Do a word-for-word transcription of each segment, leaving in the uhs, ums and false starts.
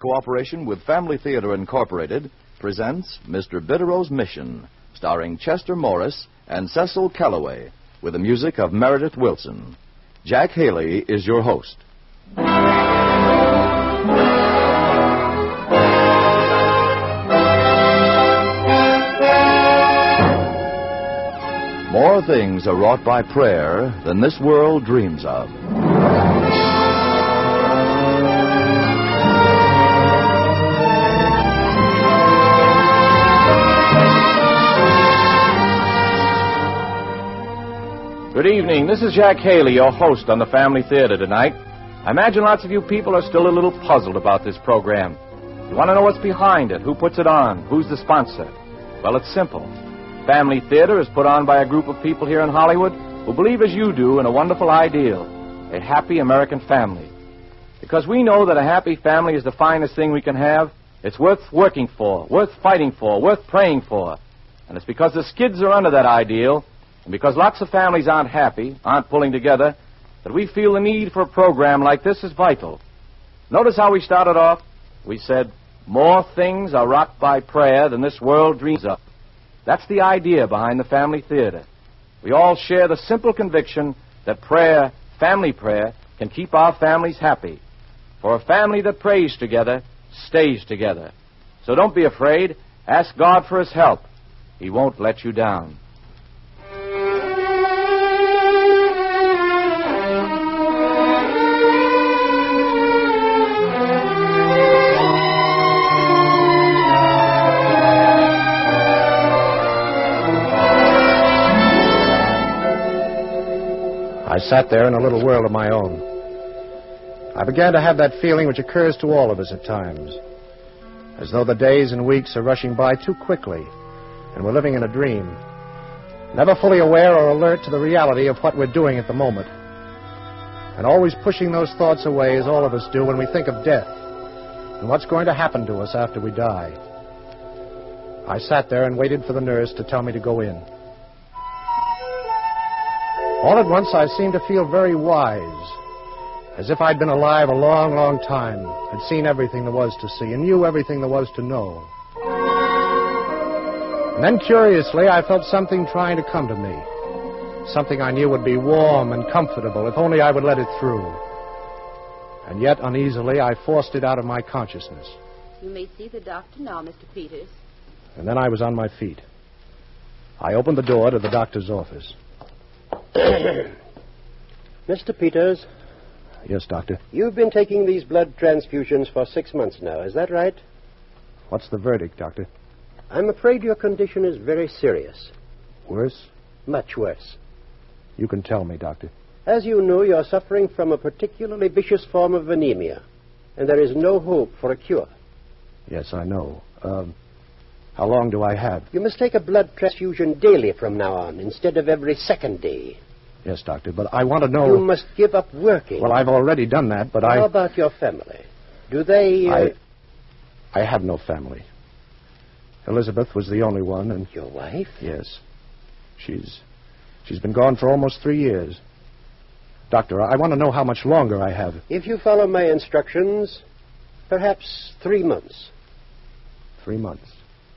cooperation with Family Theater Incorporated, presents Mister Bitterow's Mission, starring Chester Morris and Cecil Calloway, with the music of Meredith Wilson. Jack Haley is your host. More things are wrought by prayer than this world dreams of. Good evening. This is Jack Haley, your host on the Family Theater tonight. I imagine lots of you people are still a little puzzled about this program. You want to know what's behind it, who puts it on, who's the sponsor. Well, it's simple. Family Theater is put on by a group of people here in Hollywood who believe as you do in a wonderful ideal, a happy American family. Because we know that a happy family is the finest thing we can have. It's worth working for, worth fighting for, worth praying for. And it's because the skids are under that ideal, and because lots of families aren't happy, aren't pulling together, that we feel the need for a program like this is vital. Notice how we started off? We said, more things are rocked by prayer than this world dreams of. That's the idea behind the Family Theater. We all share the simple conviction that prayer, family prayer, can keep our families happy. For a family that prays together stays together. So don't be afraid. Ask God for His help. He won't let you down. I sat there in a little world of my own. I began to have that feeling which occurs to all of us at times, as though the days and weeks are rushing by too quickly, and we're living in a dream, never fully aware or alert to the reality of what we're doing at the moment, and always pushing those thoughts away as all of us do when we think of death and what's going to happen to us after we die. I sat there and waited for the nurse to tell me to go in. All at once, I seemed to feel very wise, as if I'd been alive a long, long time, had seen everything there was to see, and knew everything there was to know. And then, curiously, I felt something trying to come to me, something I knew would be warm and comfortable, if only I would let it through. And yet, uneasily, I forced it out of my consciousness. You may see the doctor now, Mister Peters. And then I was on my feet. I opened the door to the doctor's office. Mister Peters? Yes, Doctor? You've been taking these blood transfusions for six months now, is that right? What's the verdict, Doctor? I'm afraid your condition is very serious. Worse? Much worse. You can tell me, Doctor. As you know, you're suffering from a particularly vicious form of anemia, and there is no hope for a cure. Yes, I know. Um, how long do I have? You must take a blood transfusion daily from now on, instead of every second day. Yes, Doctor, but I want to know... You must give up working. Well, I've already done that, but How I... How about your family? Do they... Uh... I... I have no family. Elizabeth was the only one, and... Your wife? Yes. She's... She's been gone for almost three years. Doctor, I want to know how much longer I have. If you follow my instructions, perhaps three months. Three months.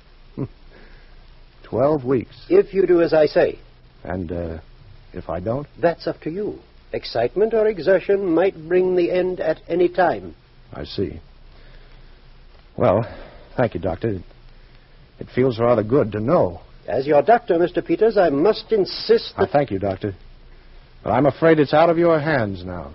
Twelve weeks. If you do as I say. And, uh, if I don't? That's up to you. Excitement or exertion might bring the end at any time. I see. Well, thank you, Doctor. It, it feels rather good to know. As your doctor, Mister Peters, I must insist that... I thank you, Doctor. But I'm afraid it's out of your hands now.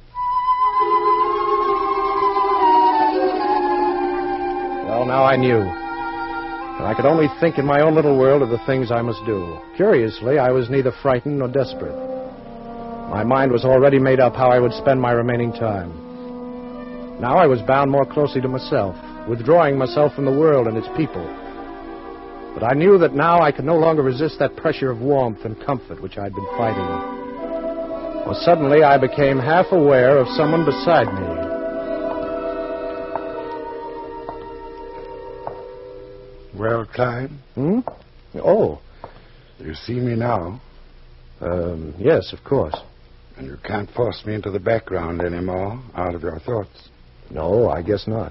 Well, now I knew. And I could only think in my own little world of the things I must do. Curiously, I was neither frightened nor desperate. My mind was already made up how I would spend my remaining time. Now I was bound more closely to myself, withdrawing myself from the world and its people. But I knew that now I could no longer resist that pressure of warmth and comfort which I'd been fighting. Well, suddenly I became half aware of someone beside me. Well, Clyde? Hmm? Oh. You see me now. Um, yes, of course. And you can't force me into the background anymore, out of your thoughts. No, I guess not.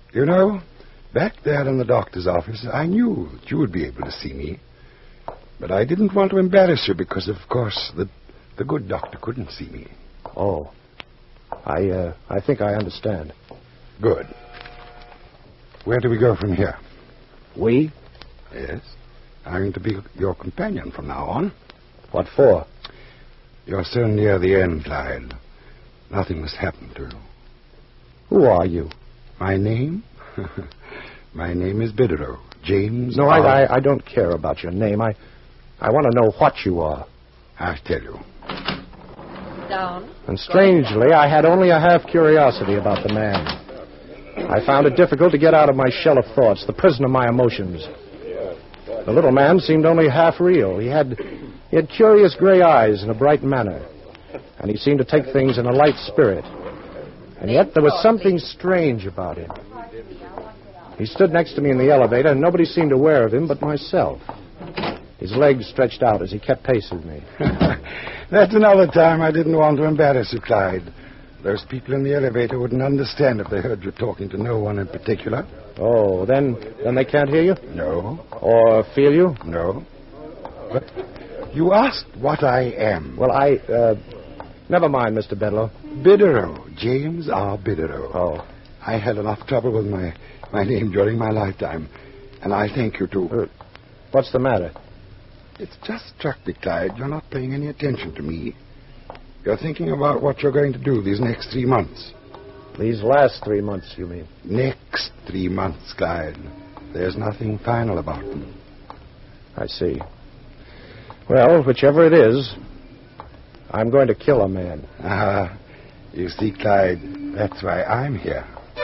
You know, back there in the doctor's office, I knew that you would be able to see me. But I didn't want to embarrass you because, of course, the, the good doctor couldn't see me. Oh. I, uh, I think I understand. Good. Where do we go from here? We? Yes. I'm going to be your companion from now on. What for? You're so near the end, Clyde. Nothing must happen to you. Who are you? My name? My name is Biderow. James. No, I, I, I don't care about your name. I, I want to know what you are. I'll tell you. Down. And strangely, I had only a half curiosity about the man. I found it difficult to get out of my shell of thoughts, the prison of my emotions. The little man seemed only half real. He had, he had curious gray eyes and a bright manner. And he seemed to take things in a light spirit. And yet there was something strange about him. He stood next to me in the elevator, and nobody seemed aware of him but myself. His legs stretched out as he kept pace with me. That's another time I didn't want to embarrass you, Clyde. Those people in the elevator wouldn't understand if they heard you talking to no one in particular. Oh, then then they can't hear you? No. Or feel you? No. But you asked what I am. Well, I, uh, never mind, Mister Bedlow. Biderow. James R. Biderow. Oh. I had enough trouble with my, my name during my lifetime, and I thank you, too. Uh, what's the matter? It's just struck me, Clyde. You're not paying any attention to me. You're thinking about what you're going to do these next three months. These last three months, you mean? Next three months, Clyde. There's nothing final about them. I see. Well, whichever it is, I'm going to kill a man. Ah, you see, Clyde, that's why I'm here.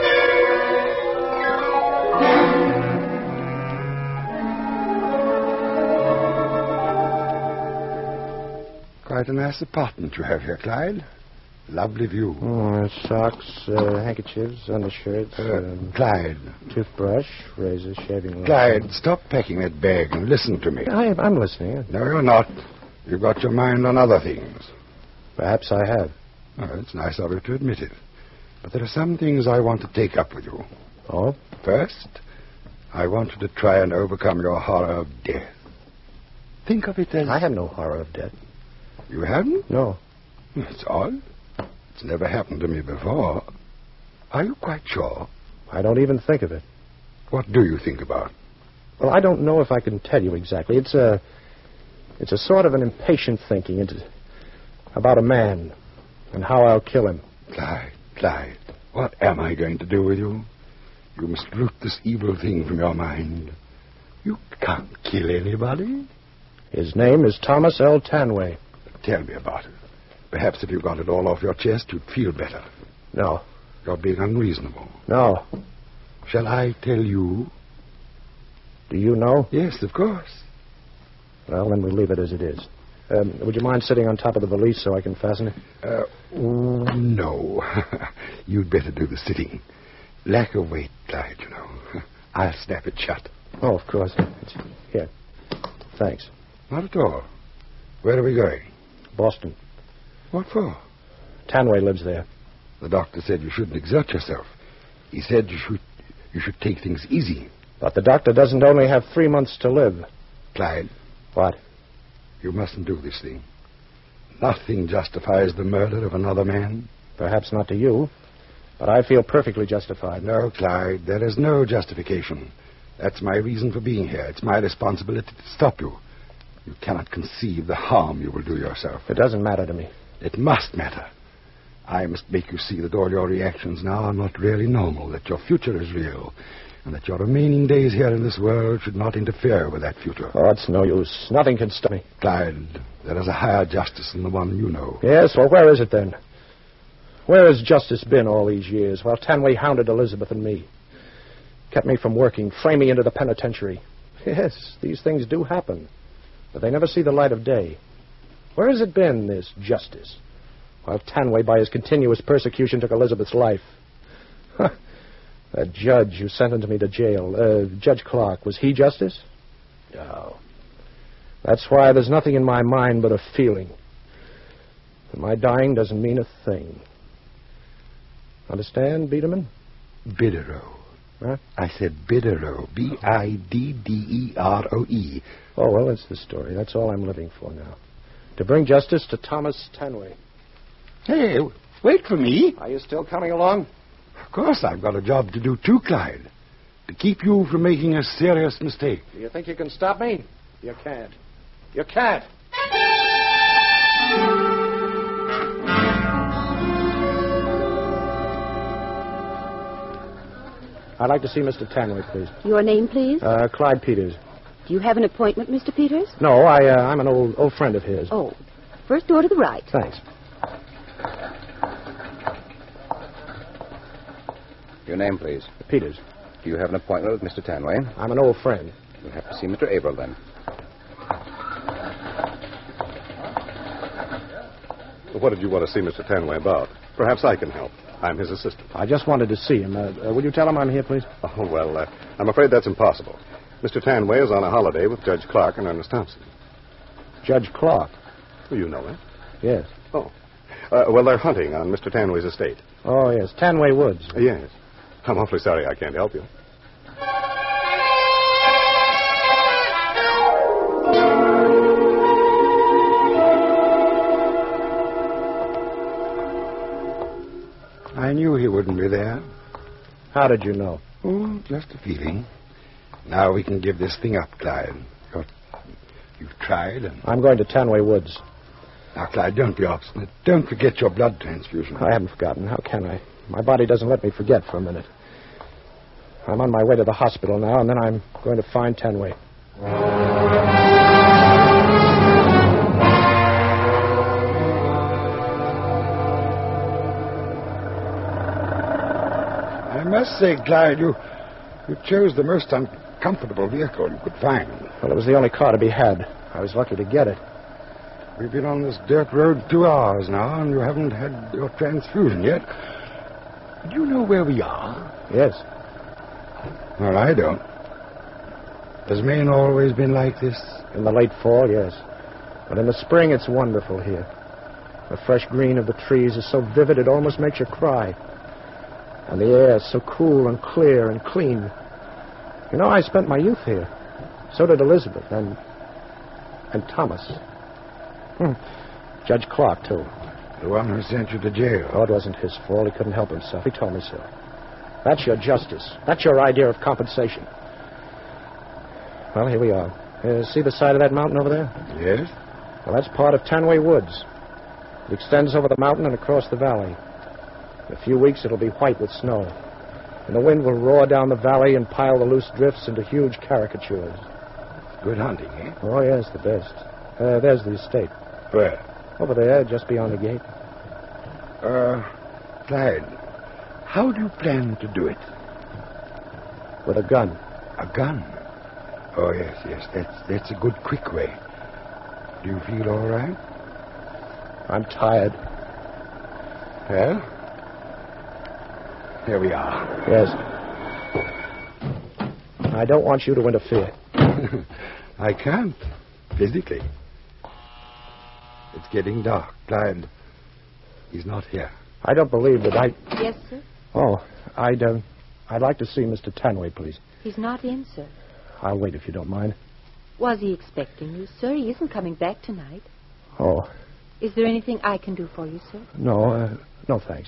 Quite a nice apartment you have here, Clyde. Lovely view. Oh, socks, uh, handkerchiefs, undershirts, Uh, um, Clyde. toothbrush, razor, shaving lotion. Clyde, stop packing that bag and listen to me. I, I'm listening. No, you're not. You've got your mind on other things. Perhaps I have. Oh, it's nice of you to admit it. But there are some things I want to take up with you. Oh? First, I want you to try and overcome your horror of death. Think of it as... I have no horror of death. You haven't? No. That's odd. It's never happened to me before. Are you quite sure? I don't even think of it. What do you think about? Well, I don't know if I can tell you exactly. It's a... It's a sort of an impatient thinking. It's about a man and how I'll kill him. Clyde, Clyde, what am I going to do with you? You must root this evil thing from your mind. You can't kill anybody. His name is Thomas L. Tanway. Tell me about it. Perhaps if you got it all off your chest, you'd feel better. No. You're being unreasonable. No. Shall I tell you? Do you know? Yes, of course. Well, then we'll leave it as it is. Um, would you mind sitting on top of the valise so I can fasten it? Uh, oh, no. You'd better do the sitting. Lack of weight, Clyde, you know. I'll snap it shut. Oh, of course. It's, here. Thanks. Not at all. Where are we going? Boston. What for? Tanway lives there. The doctor said you shouldn't exert yourself. He said you should you should take things easy. But the doctor doesn't only have three months to live. Clyde. What? You mustn't do this thing. Nothing justifies the murder of another man. Perhaps not to you, but I feel perfectly justified. No, Clyde, there is no justification. That's my reason for being here. It's my responsibility to stop you. You cannot conceive the harm you will do yourself. It doesn't matter to me. It must matter. I must make you see that all your reactions now are not really normal, that your future is real, and that your remaining days here in this world should not interfere with that future. Oh, it's no use. Nothing can stop me. Clyde, there is a higher justice than the one you know. Yes, well, where is it then? Where has justice been all these years while Tanway hounded Elizabeth and me? Kept me from working, framed me into the penitentiary. Yes, these things do happen, but they never see the light of day. Where has it been, this justice, while Tanway, by his continuous persecution, took Elizabeth's life? Huh. That judge who sentenced me to jail, uh, Judge Clark, was he justice? No. That's why there's nothing in my mind but a feeling. And my dying doesn't mean a thing. Understand, Biederman? Biderow. Huh? I said Bidero. B I D D E R O E. Oh, well, that's the story. That's all I'm living for now. To bring justice to Thomas Tanway. Hey, wait for me. Are you still coming along? Of course, I've got a job to do too, Clyde. To keep you from making a serious mistake. Do you think you can stop me? You can't. You can't. I'd like to see Mister Tanway, please. Your name, please? Uh, Clyde Peters. Do you have an appointment, Mister Peters? No, I, uh, I'm an old old friend of his. Oh, first door to the right. Thanks. Your name, please. Peters. Do you have an appointment with Mister Tanway? I'm an old friend. You'll have to see Mister Averill, then. What did you want to see Mister Tanway about? Perhaps I can help. I'm his assistant. I just wanted to see him. Uh, uh, will you tell him I'm here, please? Oh, well, uh, I'm afraid that's impossible. Mister Tanway is on a holiday with Judge Clark and Ernest Thompson. Judge Clark? Well, you know him. Yes. Oh. Uh, well, they're hunting on Mister Tanway's estate. Oh, yes. Tanway Woods. Uh, yes. I'm awfully sorry I can't help you. I knew he wouldn't be there. How did you know? Oh, just a feeling. Now we can give this thing up, Clyde. You're, you've tried and... I'm going to Tanway Woods. Now, Clyde, don't be obstinate. Don't forget your blood transfusion. I haven't forgotten. How can I? My body doesn't let me forget for a minute. I'm on my way to the hospital now, and then I'm going to find Tanway. I must say, Clyde, you, you chose the most uncomfortable vehicle you could find. Well, it was the only car to be had. I was lucky to get it. We've been on this dirt road two hours now, and you haven't had your transfusion yet. Do you know where we are? Yes. Well, I don't. Has Maine always been like this? In the late fall, yes. But in the spring, it's wonderful here. The fresh green of the trees is so vivid it almost makes you cry. And the air is so cool and clear and clean. You know, I spent my youth here. So did Elizabeth and... and Thomas. Hmm. Judge Clark, too. The one who sent you to jail. Oh, it wasn't his fault. He couldn't help himself. He told me so. That's your justice. That's your idea of compensation. Well, here we are. Uh, see the side of that mountain over there? Yes? Well, that's part of Tanway Woods. It extends over the mountain and across the valley. In a few weeks, it'll be white with snow. And the wind will roar down the valley and pile the loose drifts into huge caricatures. Good hunting, eh? Oh, yes, the best. Uh, there's the estate. Where? Over there, just beyond the gate. Uh, Clyde, how do you plan to do it? With a gun. A gun? Oh, yes, yes. That's, that's a good, quick way. Do you feel all right? I'm tired. Well, here we are. Yes. I don't want you to interfere. I can't, physically. It's getting dark. Clyde, he's not here. I don't believe that I... Yes, sir? Oh, I'd, uh, I'd like to see Mister Tanway, please. He's not in, sir. I'll wait if you don't mind. Was he expecting you, sir? He isn't coming back tonight. Oh. Is there anything I can do for you, sir? No, uh, no thanks.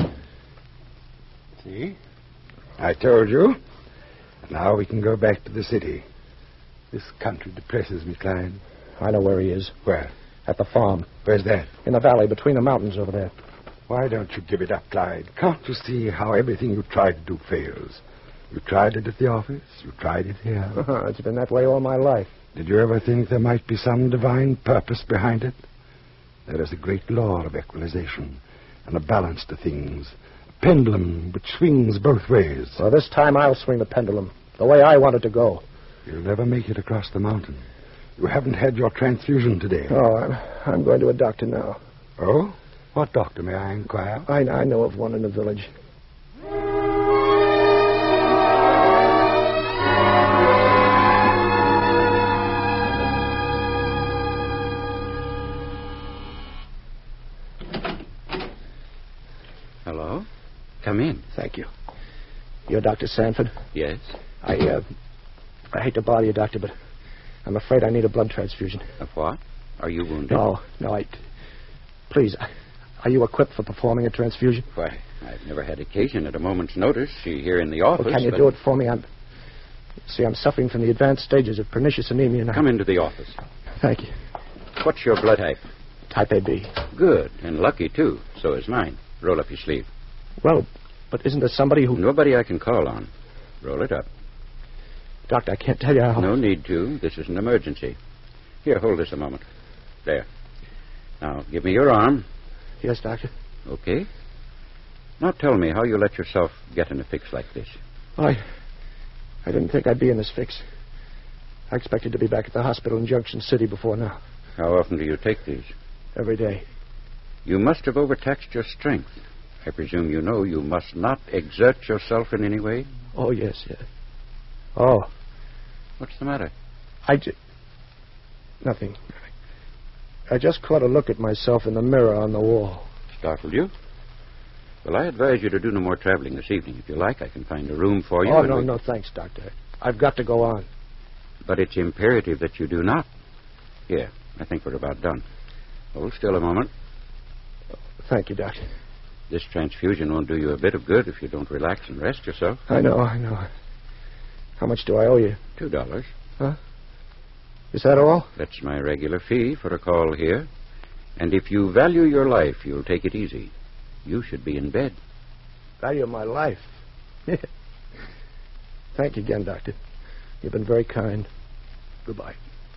See? I told you. Now we can go back to the city. This country depresses me, Clyde. I know where he is. Where? At the farm. Where's that? In the valley, between the mountains over there. Why don't you give it up, Clyde? Can't you see how everything you try to do fails? You tried it at the office. You tried it here. It's been that way all my life. Did you ever think there might be some divine purpose behind it? There is a great law of equalization and a balance to things. A pendulum which swings both ways. Well, this time I'll swing the pendulum the way I want it to go. You'll never make it across the mountain. You haven't had your transfusion today. Oh, I'm, I'm going to a doctor now. Oh? What doctor, may I inquire? I, I know of one in the village. Hello? Come in. Thank you. You're Doctor Sanford? Yes. I, uh, I hate to bother you, Doctor, but I'm afraid I need a blood transfusion. Of what? Are you wounded? No, no, I... Please, are you equipped for performing a transfusion? Why, I've never had occasion at a moment's notice here in the office. Well, can you but... do it for me? I'm... See, I'm suffering from the advanced stages of pernicious anemia now. Come into the office. Thank you. What's your blood type? Type A B. Good, and lucky, too. So is mine. Roll up your sleeve. Well, but isn't there somebody who... Nobody I can call on. Roll it up. Doctor, I can't tell you how... No need to. This is an emergency. Here, hold this a moment. There. Now, give me your arm. Yes, Doctor. Okay. Now tell me how you let yourself get in a fix like this. I... I didn't think I'd be in this fix. I expected to be back at the hospital in Junction City before now. How often do you take these? Every day. You must have overtaxed your strength. I presume you know you must not exert yourself in any way? Oh, yes, yes. Oh. What's the matter? I just... Nothing. I just caught a look at myself in the mirror on the wall. Startled you? Well, I advise you to do no more traveling this evening. If you like, I can find a room for you. Oh, no, we... no, thanks, Doctor. I've got to go on. But it's imperative that you do not. Here, I think we're about done. Hold still a moment. Thank you, Doctor. This transfusion won't do you a bit of good if you don't relax and rest yourself. I know, I know. How much do I owe you? Two dollars. Huh? Is that all? That's my regular fee for a call here. And if you value your life, you'll take it easy. You should be in bed. Value my life? Thank you again, Doctor. You've been very kind. Goodbye.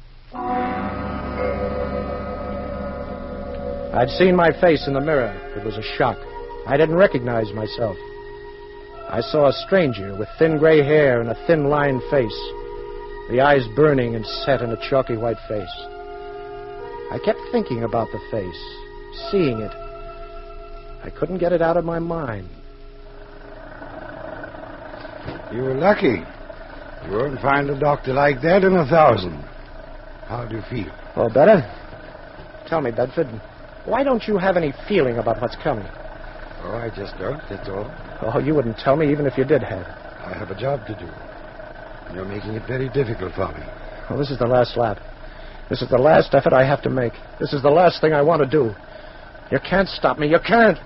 I'd seen my face in the mirror. It was a shock. I didn't recognize myself. I saw a stranger with thin gray hair and a thin-lined face, the eyes burning and set in a chalky white face. I kept thinking about the face, seeing it. I couldn't get it out of my mind. You were lucky. You won't find a doctor like that in a thousand. How do you feel? Oh, better? Tell me, Bedford, why don't you have any feeling about what's coming? Oh, I just don't, that's all. Oh, you wouldn't tell me even if you did have. I have a job to do. You're making it very difficult for me. Well, this is the last lap. This is the last effort I have to make. This is the last thing I want to do. You can't stop me. You can't.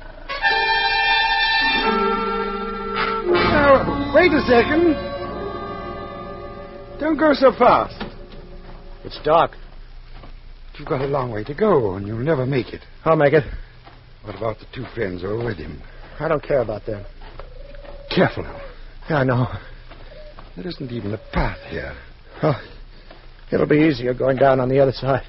Now, wait a second. Don't go so fast. It's dark. You've got a long way to go, and you'll never make it. I'll make it. What about the two friends who are with him? I don't care about them. Careful now. Yeah, I know. There isn't even a path here. Oh, it'll be easier going down on the other side.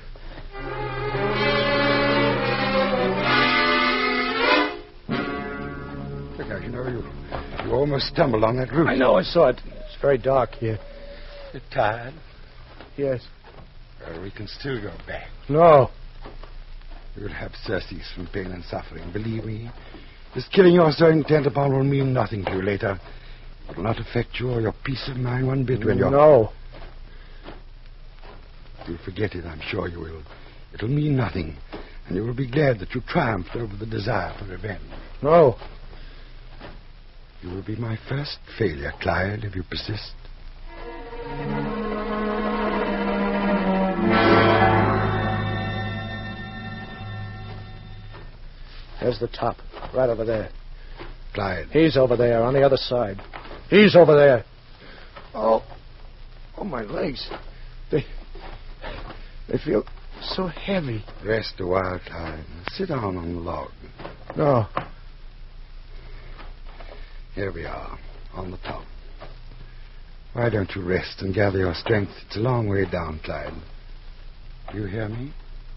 Look out, you know, you, you almost stumbled on that roof. I know, I saw it. It's very dark here. You're tired? Yes. Well, we can still go back. No. You'll have surcease from pain and suffering, believe me. This killing you're so intent upon will mean nothing to you later. It will not affect you or your peace of mind one bit when you're... No. You'll forget it, I'm sure you will. It'll mean nothing, and you will be glad that you triumphed over the desire for revenge. No. You will be my first failure, Clyde, if you persist. There's the top, right over there. Clyde. He's over there, on the other side. He's over there. Oh, oh, my legs. They, they feel so heavy. Rest a while, Clyde. Sit down on the log. No. Here we are, on the top. Why don't you rest and gather your strength? It's a long way down, Clyde. Do you hear me?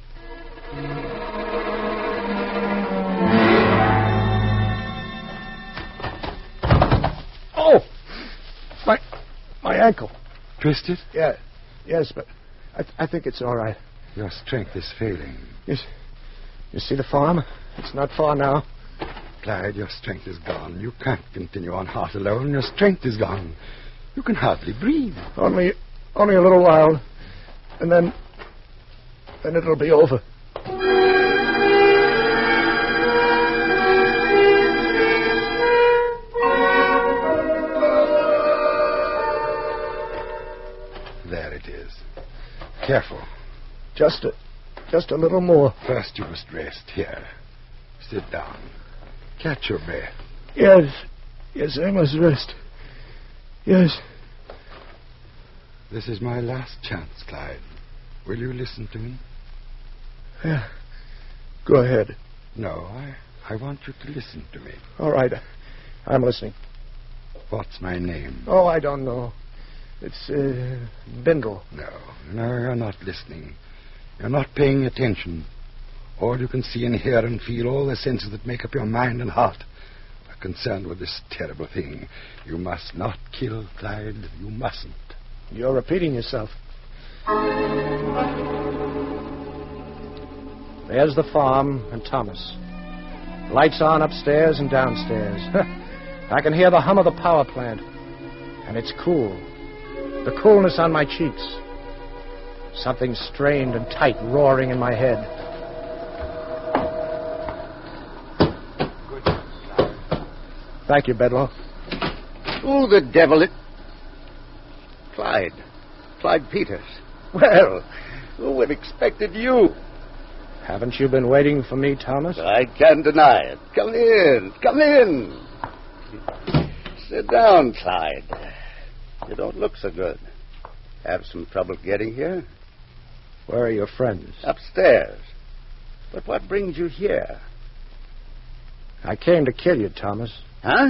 Oh! My my ankle. Twisted? Yeah. Yes, but I, th- I think it's all right. Your strength is failing. Yes. You see the farm? It's not far now. Clyde, your strength is gone. You can't continue on heart alone. Your strength is gone. You can hardly breathe. Only, only a little while. And then, then it'll be over. There it is. Careful. Just a, just a little more. First, you must rest. Here. Sit down. Catch your breath. Yes. Yes, I must rest. Yes. This is my last chance, Clyde. Will you listen to me? Yeah. Go ahead. No, I, I want you to listen to me. All right. I'm listening. What's my name? Oh, I don't know. It's, uh, Bindle. No, no, you're not listening. You're not paying attention. All you can see and hear and feel, all the senses that make up your mind and heart, are concerned with this terrible thing. You must not kill, Clyde. You mustn't. You're repeating yourself. There's the farm and Thomas. Lights on upstairs and downstairs. I can hear the hum of the power plant. And it's cool. The coolness on my cheeks. Something strained and tight roaring in my head. Thank you, Bedloe. Who the devil it... Clyde. Clyde Peters. Well, who would have expected you? Haven't you been waiting for me, Thomas? I can't deny it. Come in. Come in. Sit down, Clyde. You don't look so good. Have some trouble getting here? Where are your friends? Upstairs. But what brings you here? I came to kill you, Thomas. Huh?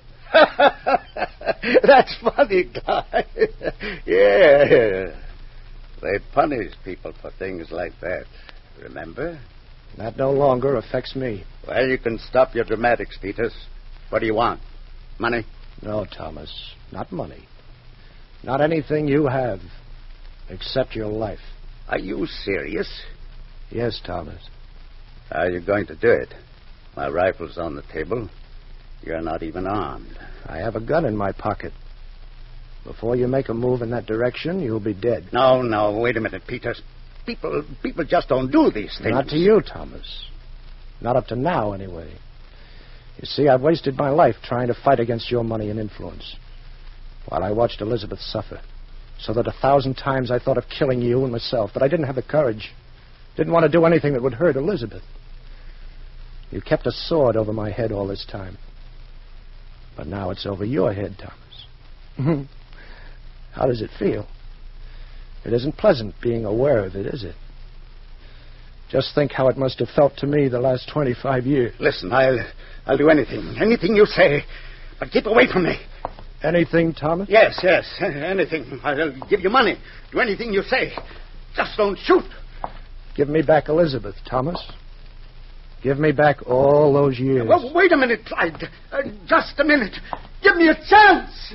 That's funny, Clyde. Yeah. They punish people for things like that. Remember? That no longer affects me. Well, you can stop your dramatics, Peters. What do you want? Money? No, Thomas. Not money. Not anything you have. Except your life. Are you serious? Yes, Thomas. How are you going to do it? My rifle's on the table. You're not even armed. I have a gun in my pocket. Before you make a move in that direction, you'll be dead. No, no, wait a minute, Peters. People, people just don't do these things. Not to you, Thomas. Not up to now, anyway. You see, I've wasted my life trying to fight against your money and influence, while I watched Elizabeth suffer, so that a thousand times I thought of killing you and myself, but I didn't have the courage. Didn't want to do anything that would hurt Elizabeth. You kept a sword over my head all this time. But now it's over your head, Thomas. How does it feel? It isn't pleasant being aware of it, is it? Just think how it must have felt to me the last twenty-five years. Listen, I'll, I'll do anything. Anything you say. But keep away from me. Anything, Thomas? Yes, yes. Anything. I'll give you money. Do anything you say. Just don't shoot. Give me back Elizabeth, Thomas. Give me back all those years. Well, wait a minute, Clyde. Uh, just a minute. Give me a chance.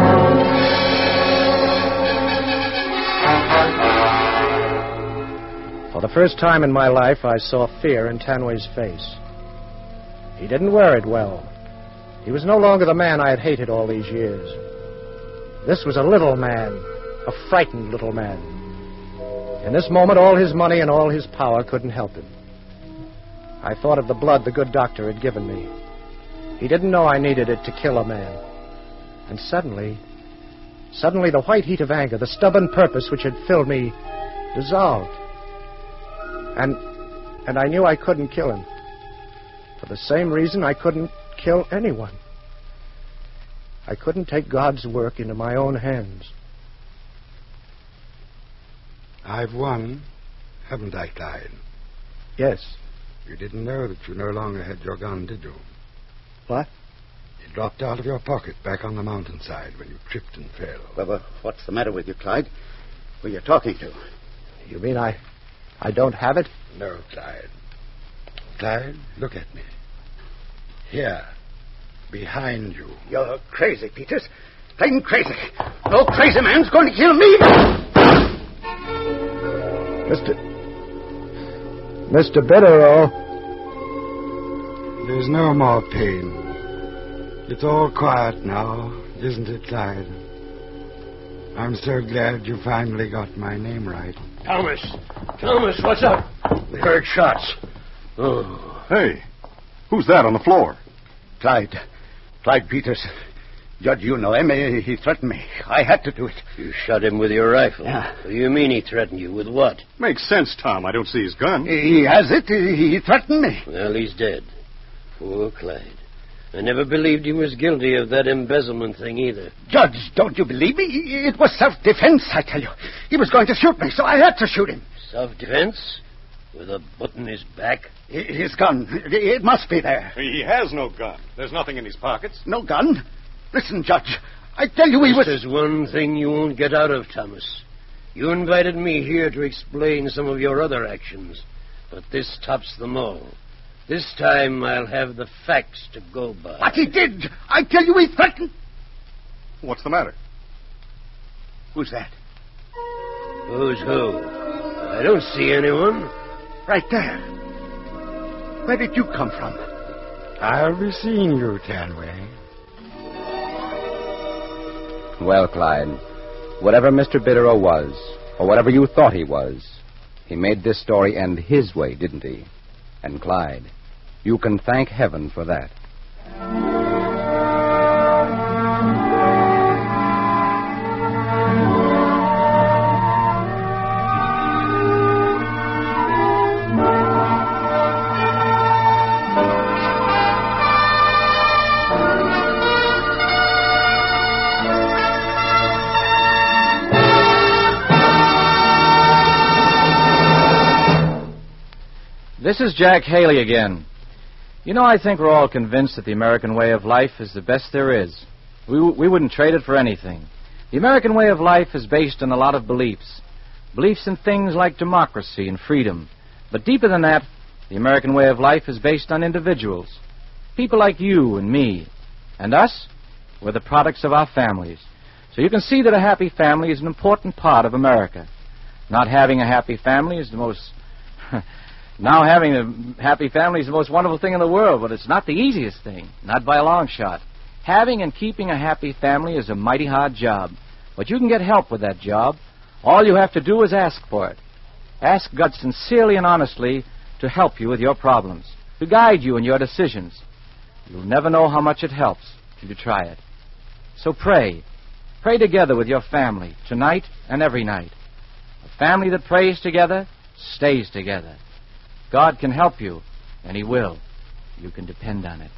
For the first time in my life, I saw fear in Tanway's face. He didn't wear it well. He was no longer the man I had hated all these years. This was a little man, a frightened little man. In this moment, all his money and all his power couldn't help him. I thought of the blood the good doctor had given me. He didn't know I needed it to kill a man. And suddenly, suddenly the white heat of anger, the stubborn purpose which had filled me, dissolved. And, and I knew I couldn't kill him. For the same reason I couldn't kill anyone. I couldn't take God's work into my own hands. I've won, haven't I, Clyde? Yes. You didn't know that you no longer had your gun, did you? What? It dropped out of your pocket back on the mountainside when you tripped and fell. Well, well, what's the matter with you, Clyde? Who are you talking to? You mean I... I don't have it? No, Clyde. Clyde, look at me. Here. Behind you. You're crazy, Peters. Plain crazy. No crazy man's going to kill me. Mister... Mister Bitterrow. There's no more pain. It's all quiet now, isn't it, Clyde? I'm so glad you finally got my name right. Thomas! Thomas, what's up? We heard shots. Oh. Hey, who's that on the floor? Clyde. Clyde Peters. Judge, you know him. He, he threatened me. I had to do it. You shot him with your rifle? Yeah. What do you mean he threatened you? With what? Makes sense, Tom. I don't see his gun. He has it. He, he threatened me. Well, he's dead. Poor Clyde. I never believed he was guilty of that embezzlement thing either. Judge, don't you believe me? It was self-defense, I tell you. He was going to shoot me, so I had to shoot him. Self-defense? With a bullet in his back? His gun. It must be there. He has no gun. There's nothing in his pockets. No gun? Listen, Judge. I tell you he was... There's one thing you won't get out of, Thomas. You invited me here to explain some of your other actions, but this tops them all. This time I'll have the facts to go by. But he did. I tell you he threatened... What's the matter? Who's that? Who's who? I don't see anyone. Right there. Where did you come from? I'll be seeing you, Tanway. Well, Clyde, whatever Mister Bitterow was, or whatever you thought he was, he made this story end his way, didn't he? And, Clyde, you can thank heaven for that. This is Jack Haley again. You know, I think we're all convinced that the American way of life is the best there is. We, we wouldn't trade it for anything. The American way of life is based on a lot of beliefs. Beliefs in things like democracy and freedom. But deeper than that, the American way of life is based on individuals. People like you and me. And us, we're the products of our families. So you can see that a happy family is an important part of America. Not having a happy family is the most... Now having a happy family is the most wonderful thing in the world, but it's not the easiest thing, not by a long shot. Having and keeping a happy family is a mighty hard job, but you can get help with that job. All you have to do is ask for it. Ask God sincerely and honestly to help you with your problems, to guide you in your decisions. You'll never know how much it helps till you try it. So pray. Pray together with your family, tonight and every night. A family that prays together stays together. God can help you, and He will. You can depend on it.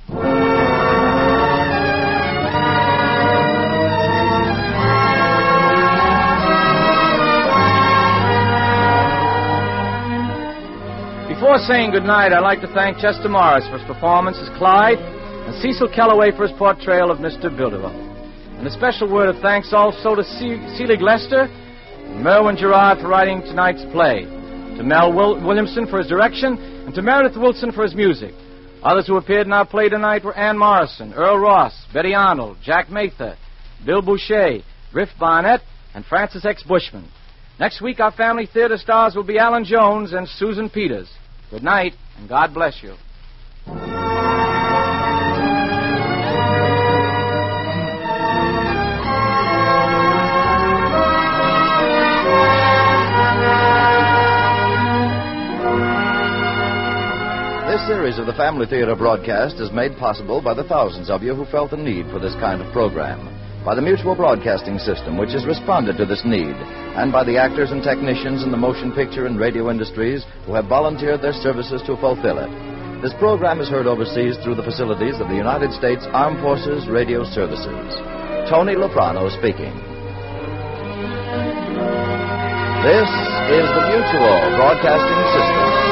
Before saying goodnight, I'd like to thank Chester Morris for his performance as Clyde and Cecil Kellaway for his portrayal of Mister Bilderow. And a special word of thanks also to C- Selig Lester and Merwin Gerard for writing tonight's play, to Mel Will- Williamson for his direction, and to Meredith Wilson for his music. Others who appeared in our play tonight were Ann Morrison, Earl Ross, Betty Arnold, Jack Mather, Bill Boucher, Riff Barnett, and Francis X. Bushman. Next week, our family theater stars will be Alan Jones and Susan Peters. Good night, and God bless you. This series of the Family Theater broadcast is made possible by the thousands of you who felt the need for this kind of program, by the Mutual Broadcasting System, which has responded to this need, and by the actors and technicians in the motion picture and radio industries who have volunteered their services to fulfill it. This program is heard overseas through the facilities of the United States Armed Forces Radio Services. Tony Loprano speaking. This is the Mutual Broadcasting System.